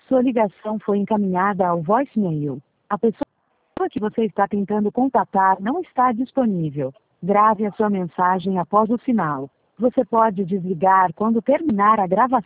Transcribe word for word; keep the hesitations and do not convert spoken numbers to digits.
Sua ligação foi encaminhada ao voicemail. A pessoa que você está tentando contatar não está disponível. Grave a sua mensagem após o sinal. Você pode desligar quando terminar a gravação.